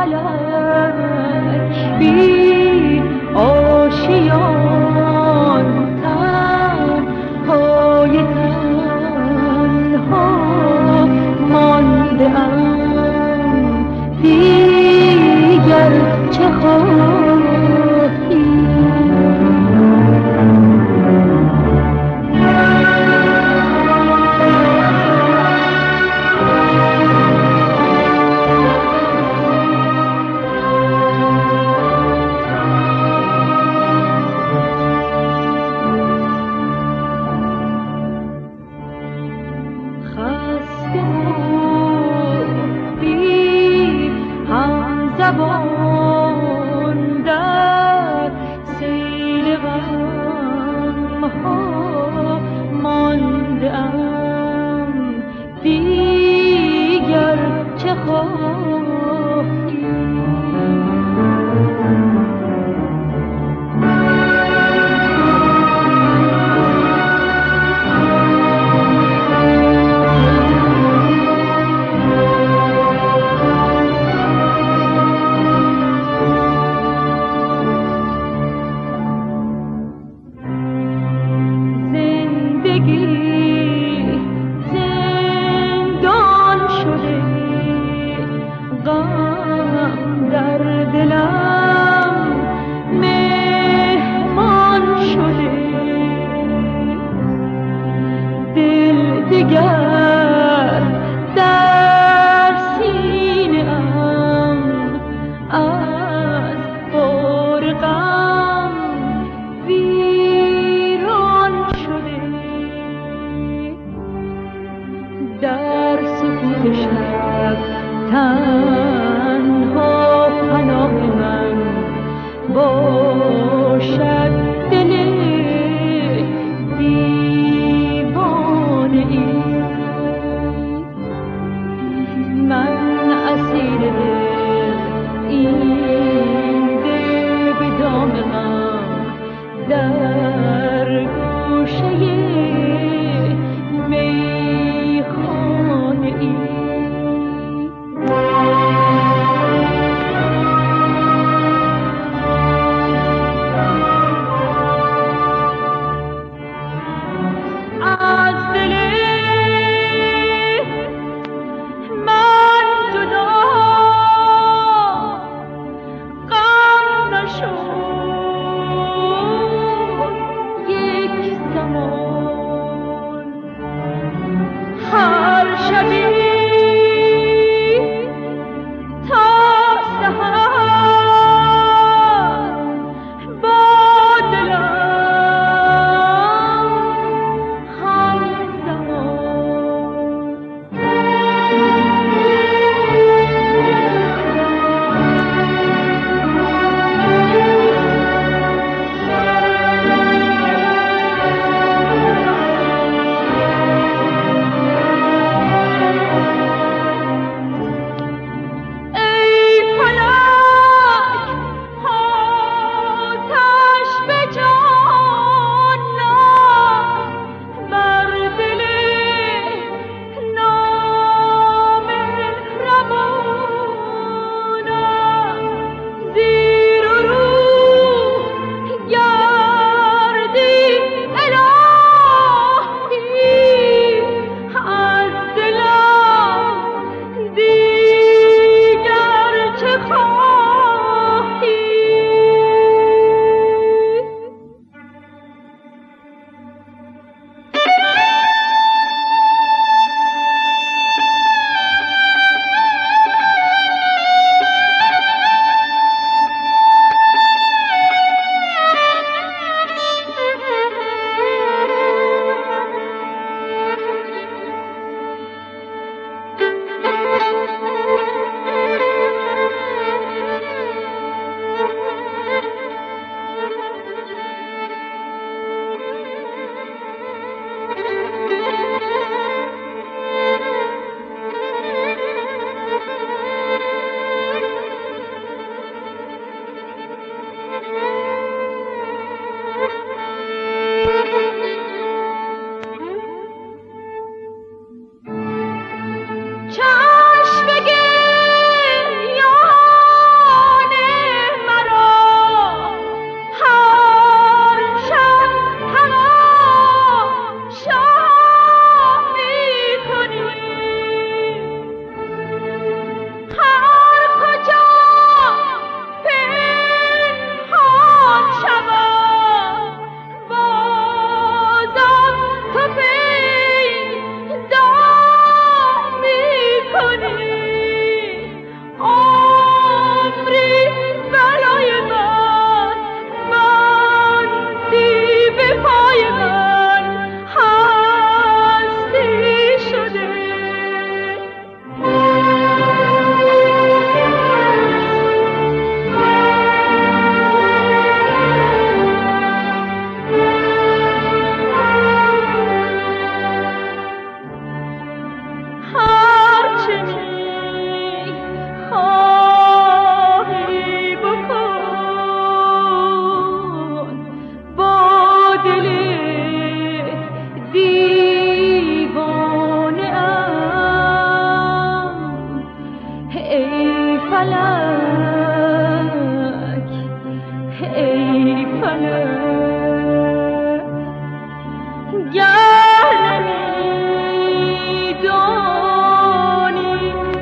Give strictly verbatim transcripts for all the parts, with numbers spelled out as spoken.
فلک بی آشیان تنهای تنها مانده ام دیگر چه خواهی زبان در سیل غم ها مانده ام دیگر چه خواهی دیگر در سینه ام از بار غم ویران شده در سکوت شب تنها پناه من باشد دل دیوانه ای من اسیر دل این دل به دام غم در گوشه میخانه ای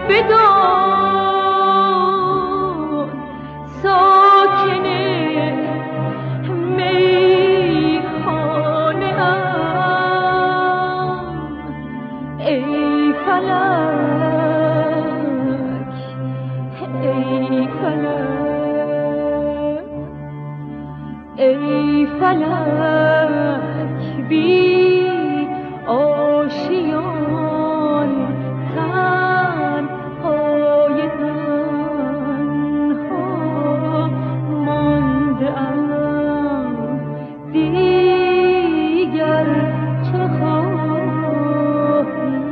بدان ساکن میخانه ام ای فلک ای فلک ای فلک بی آشیان تنهای تنها مانده ام دیگر چه خواهی.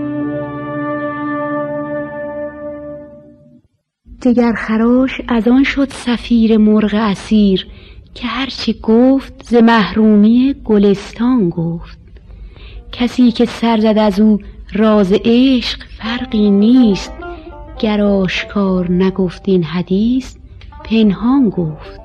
جگرخراش از آن شد صفیر مرغ اسیر که هرچه گفت ز محرومی گلستان گفت. کسی که سر زد از او راز عشق فرقی نیست، گر آشکار نگفت این حدیث پنهان گفت.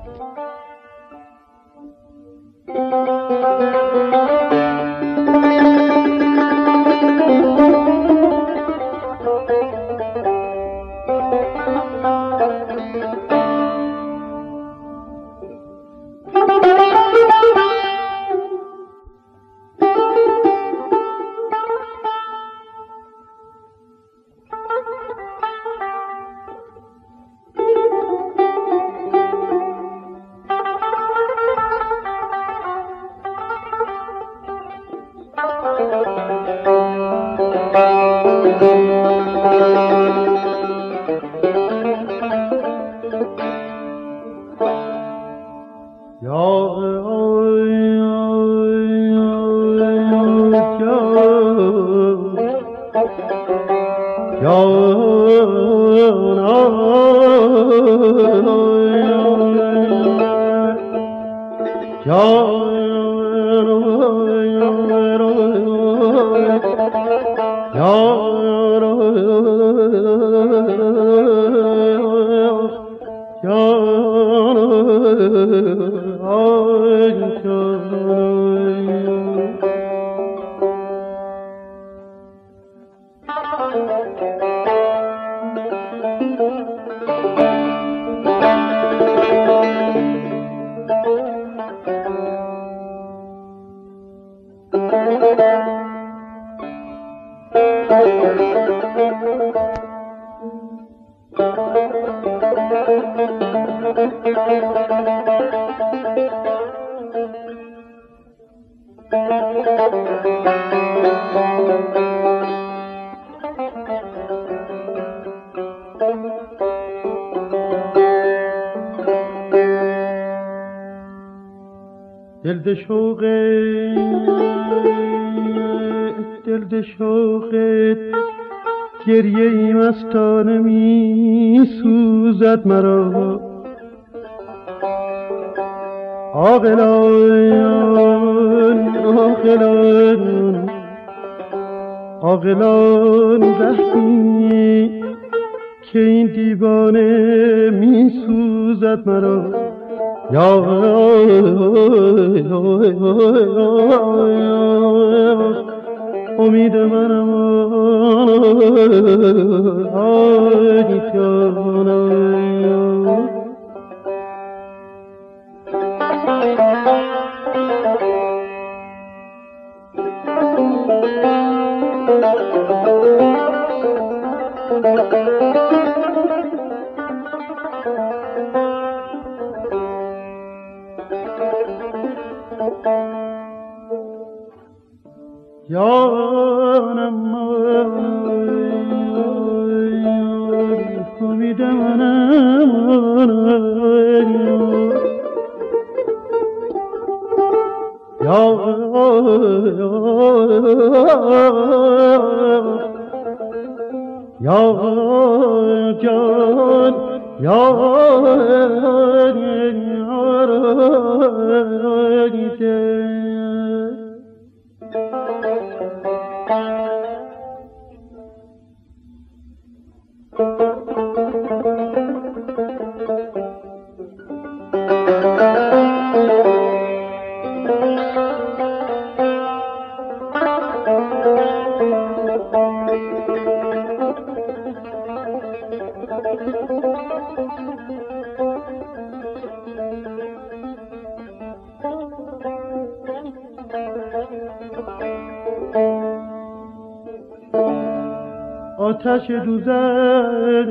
دل ده شوقت دل ده شوقت گریه ای مستانه می سوزد مرا. عاقلان عاقلان عاقلان رحمی که این دیوانه می سوزد مرا. یا امید منم آی جانم. جانم امید منم یا یا جان یا آتش دوزخ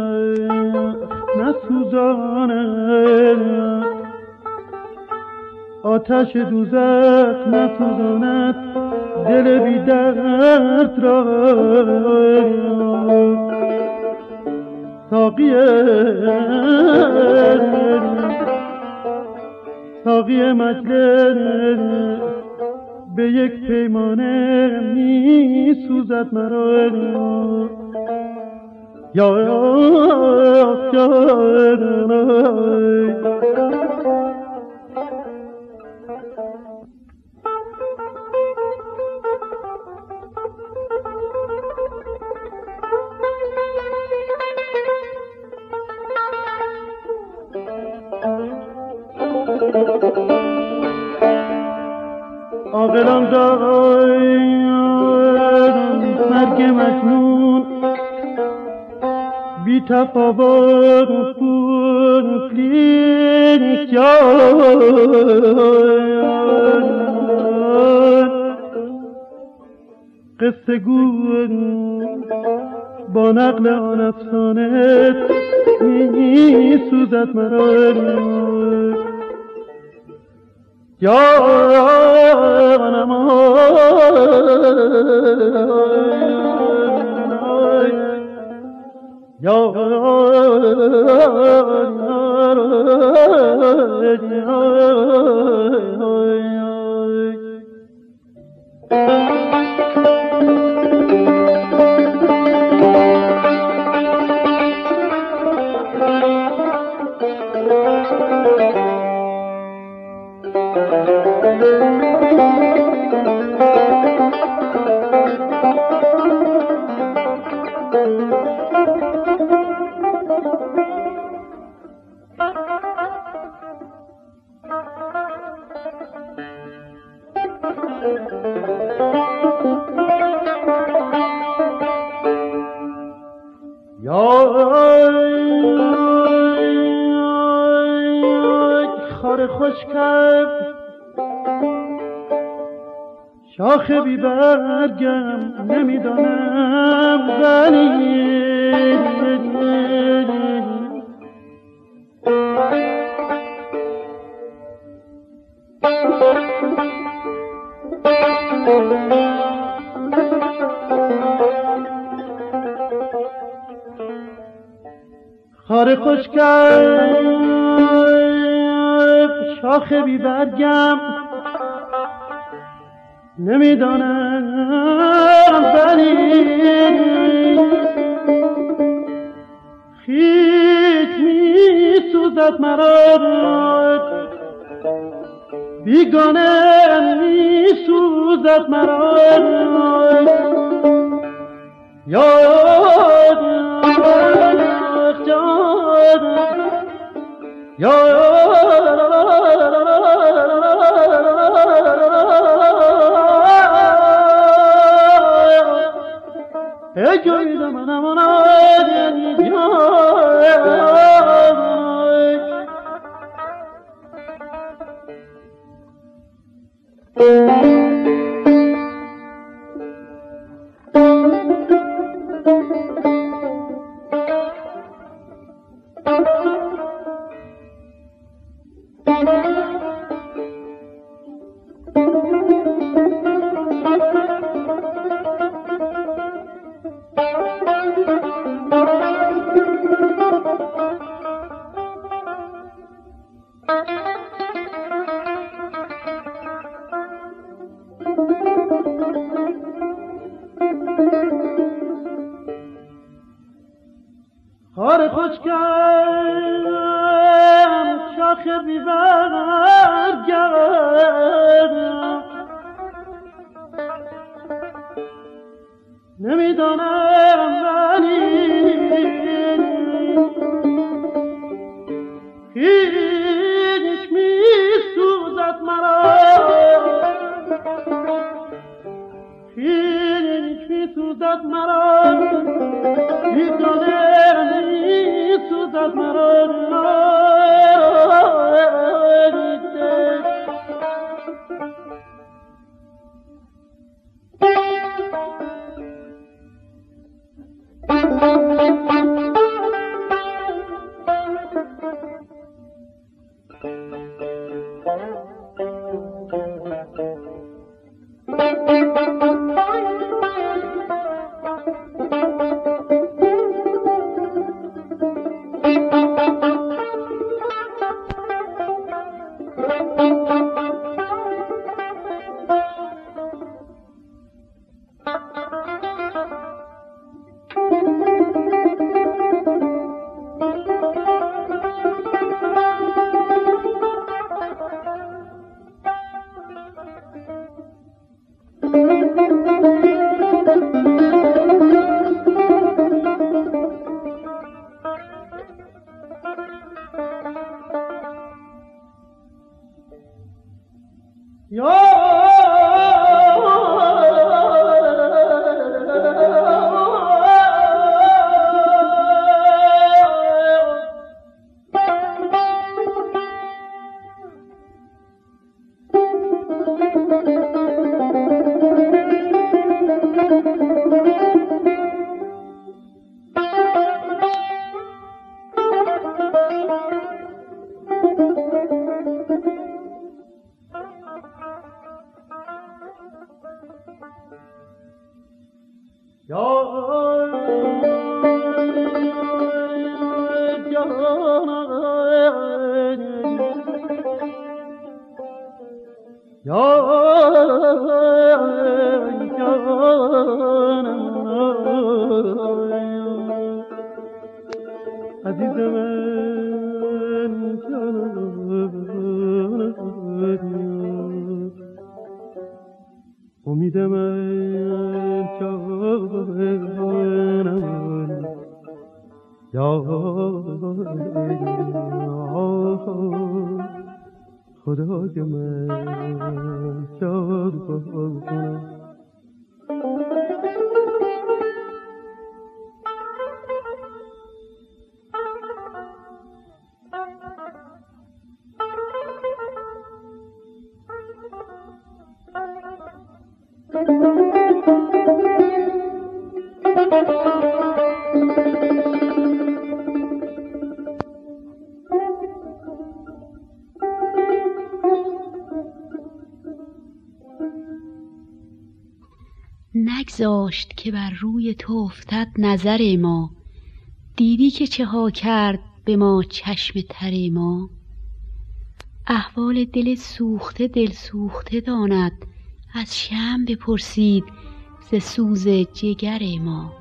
نسوزاند، آتش دوزخ نسوزاند دل بی درد را. ساقی ساقی مجلس به یک پیمانه می سوزد مرا. یا یا عاقلان دارند مرگ مجنون، بی تفاوت بود لیک قصه گو با نقل آن افسانه می سوزد مرا. یا نما یا خار خوش کرد شاخ بی برگم، نمیدانم ولی خار خوش کرد شاخ بی برگم، نمیدانم ولی خیک می سوزد مرا، بیگانه می سوزد مرا. یا یا ای جوید منم آنادی خار خوش کردم شاخ بی برگم، نمیدانم ولی هیچ می سوزد مرا، هیچ می سوزد مرا، بیگانه می عزیز من جانم امید من جانم یا خدای من جانم نگذاشت که بر روی تو افتد نظر ما، دیدی که چه ها کرد به ما چشم تر ما. احوال دل سوخته دل سوخته داند، از شمع بپرسید ز سوز جگر ما.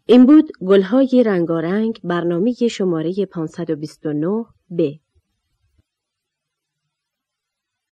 این بود گلهای رنگارنگ، برنامه شماره پانصد و بیست و نه ب.